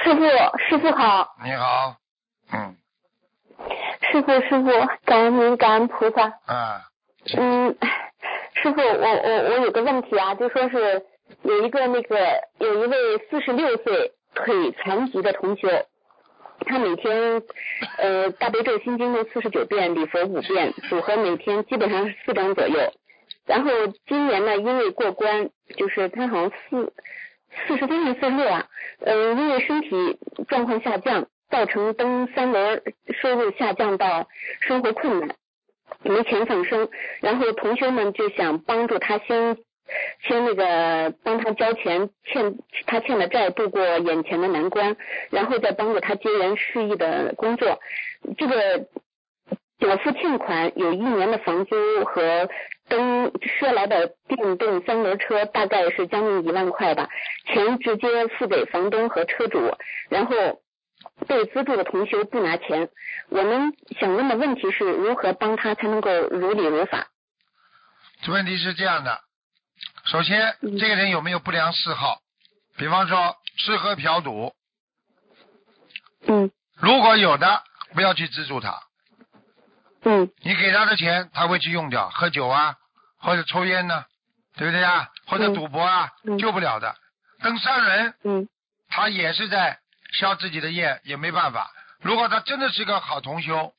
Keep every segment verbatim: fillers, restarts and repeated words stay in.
师傅，师傅好。 你好。嗯。 师傅，师傅，感恩您，感恩菩萨。 啊。 嗯，师傅，我我我有个问题啊，就说是有一个那个有一位四十六岁腿残疾的同修，他每天呃大悲咒心经都四十九遍，礼佛五遍，组合每天基本上是四张左右。然后今年呢，因为过关，就是他好像四四十三还是四十六啊，呃，因为身体状况下降，造成登三轮收入下降到生活困难，没钱放生。然后同学们就想帮助他先先那个帮他交钱，欠他欠的债，度过眼前的难关，然后再帮助他接人事业的工作。这个缴付欠款有一年的房租和登赊来的电动三轮车，大概是将近一万块吧，钱直接付给房东和车主，然后被资助的同学不拿钱。我们想问的问题是如何帮他才能够如理如法？ 这问题是这样的，首先、嗯、这个人有没有不良嗜好，比方说吃喝嫖赌。 嗯， 如果有的，不要去资助他。 嗯， 你给他的钱他会去用掉，喝酒啊，或者抽烟呢，对不对啊？或者赌博啊， 嗯、 救不了的。登三轮， 嗯， 他也是在消自己的业，也没办法。如果他真的是个好同修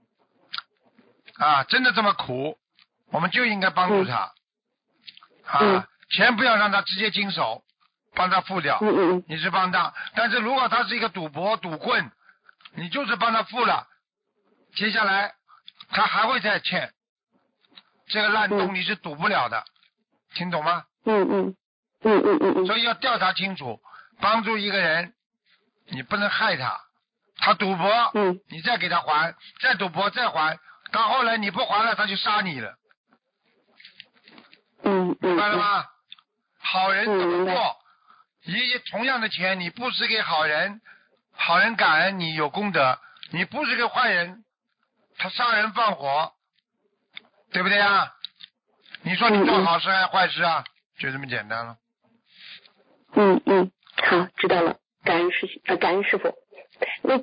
啊，真的这么苦，我们就应该帮助他、 嗯、 啊，钱不要让他直接经手，帮他付掉， 嗯嗯， 你是帮他。但是如果他是一个赌博赌棍，你就是帮他付了，接下来他还会再欠，这个烂洞你是堵不了的、嗯、听懂吗？ 嗯嗯嗯嗯嗯嗯， 所以要调查清楚，帮助一个人你不能害他，他赌博， 嗯， 你再给他还，再赌博再还，到后来你不还了他就杀你了。 嗯， 明白了吗？ 嗯、 好人怎么做？一同样的钱你布施给好人，好人感恩你有功德，你布施给坏人，他杀人放火，对不对啊？你说你做好事还是坏事啊？就这么简单了。 嗯嗯，好，知道了，感恩师呃感恩师傅。那